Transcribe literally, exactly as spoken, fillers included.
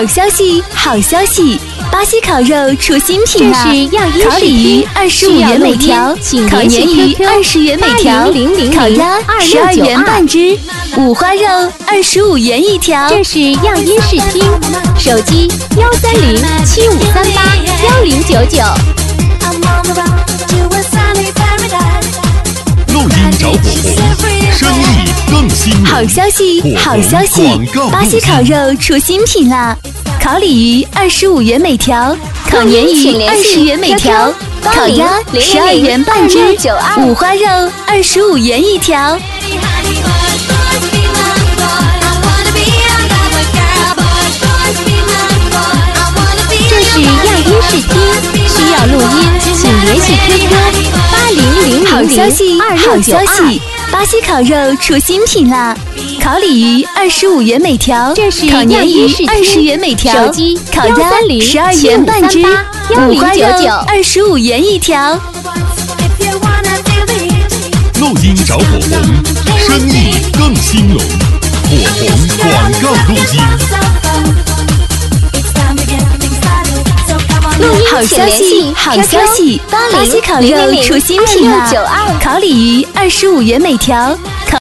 好消息，好消息！巴西烤肉出新品了，烤鲤鱼二十五元每条，烤鲶鱼二十元每条，烤鸭十二元半只，五花肉二十五元一条。 这是样音视听，手机幺三零七五三八幺零九九。 录音找火红，生意更兴隆。 好消息，好消息！巴西烤肉出新品了，烤鲤鱼二十五元每条，烤鲶鱼二十元每条，烤鸭十二元半只，五花肉二十五元一条。 这是样音视听，需要录音，请联系 Q Q 八零零零好消息， 二好六九二。 消息！巴西烤肉出新品了，烤鲤鱼二十五元每条， 这是烤鲶样音视听鱼二十元每条， 手机烤鸭十二元半只，五花肉二十五元一条。 录音找火红，生意更兴隆。火红广告录音。 好消息，好消息！巴西烤肉出新品了，烤鲤鱼二十五元每条。